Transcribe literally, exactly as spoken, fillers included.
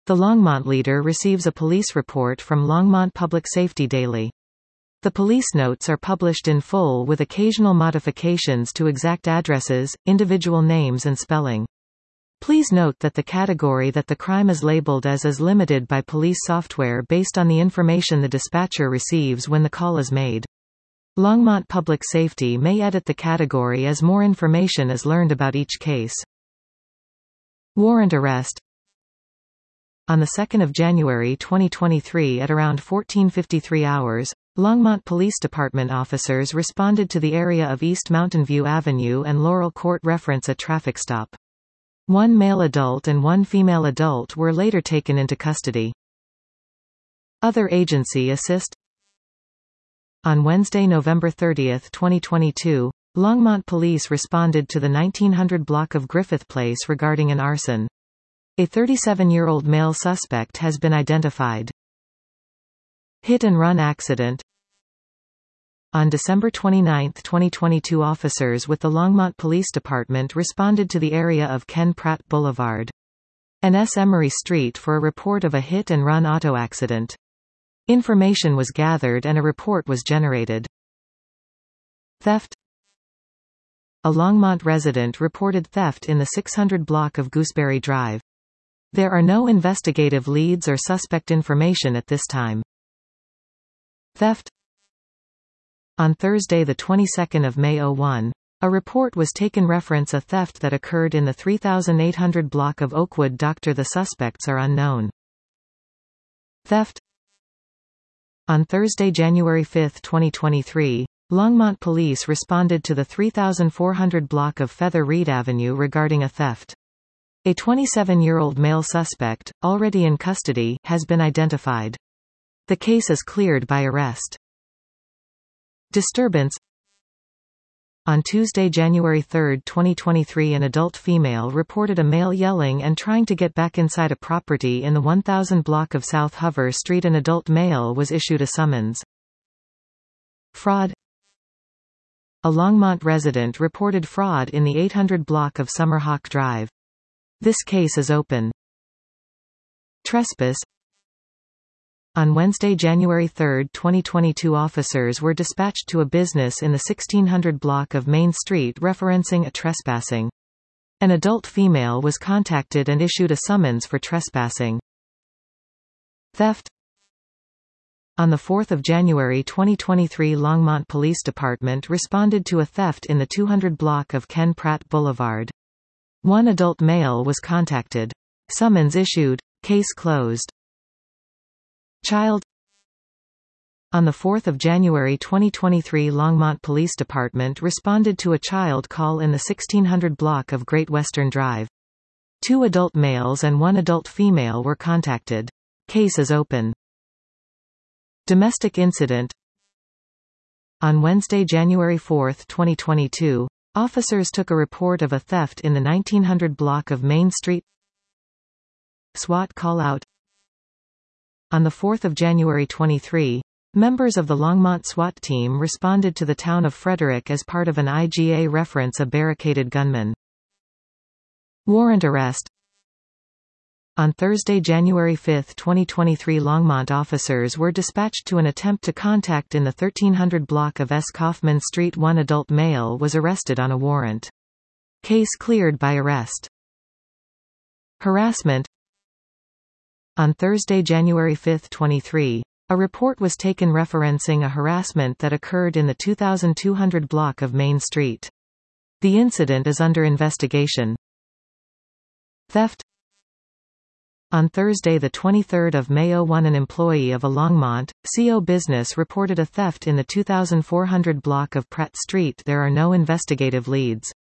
The Longmont leader receives a police report from Longmont Public Safety Daily. The police notes are published in full with occasional modifications to exact addresses, individual names and spelling. Please note that the category that the crime is labeled as is limited by police software based on the information the dispatcher receives when the call is made. Longmont Public Safety may edit the category as more information is learned about each case. Warrant arrest. On the second of January twenty twenty-three at around fourteen fifty-three hours, Longmont Police Department officers responded to the area of East Mountain View Avenue and Laurel Court reference a traffic stop. One male adult and one female adult were later taken into custody. Other agency assist. On Wednesday, November thirtieth, twenty twenty-two, Longmont Police responded to the nineteen hundred block of Griffith Place regarding an arson. A thirty-seven-year-old male suspect has been identified. Hit-and-run accident. On December twenty-ninth, twenty twenty-two, officers with the Longmont Police Department responded to the area of Ken Pratt Boulevard and S. Emery Street for a report of a hit-and-run auto accident. Information was gathered and a report was generated. Theft. A Longmont resident reported theft in the six hundred block of Gooseberry Drive. There are no investigative leads or suspect information at this time. Theft. On Thursday, the twenty-second of May oh one, a report was taken reference a theft that occurred in the three thousand eight hundred block of Oakwood. Doctor The suspects are unknown. Theft. On Thursday, January fifth, twenty twenty-three, Longmont Police responded to the three thousand four hundred block of Feather Reed Avenue regarding a theft. A twenty-seven-year-old male suspect, already in custody, has been identified. The case is cleared by arrest. Disturbance. On Tuesday, January third, twenty twenty-three, an adult female reported a male yelling and trying to get back inside a property in the one thousand block of South Hover Street. An adult male was issued a summons. Fraud. A Longmont resident reported fraud in the eight hundred block of Summerhawk Drive. This case is open. Trespass. On Wednesday, January third, twenty twenty-two, officers were dispatched to a business in the sixteen hundred block of Main Street referencing a trespassing. An adult female was contacted and issued a summons for trespassing. Theft. On the fourth of January twenty twenty-three, Longmont Police Department responded to a theft in the two hundred block of Ken Pratt Boulevard. One adult male was contacted. Summons issued. Case closed. Child. On the fourth of January twenty twenty-three, Longmont Police Department responded to a child call in the sixteen hundred block of Great Western Drive. Two adult males and one adult female were contacted. Case is open. Domestic incident. On Wednesday, January fourth, twenty twenty-two, officers took a report of a theft in the nineteen hundred block of Main Street. SWAT call-out. On the fourth of January twenty-three, members of the Longmont SWAT team responded to the town of Frederick as part of an I G A reference a barricaded gunman. Warrant arrest. On Thursday, January fifth, twenty twenty-three, Longmont officers were dispatched to an attempt to contact in the thirteen hundred block of S. Kaufman Street. One adult male was arrested on a warrant. Case cleared by arrest. Harassment. On Thursday, January fifth, twenty-three, a report was taken referencing a harassment that occurred in the two thousand two hundred block of Main Street. The incident is under investigation. Theft. On Thursday, the twenty-third of May oh one, an employee of a Longmont C O business reported a theft in the two thousand four hundred block of Pratt Street. There are no investigative leads.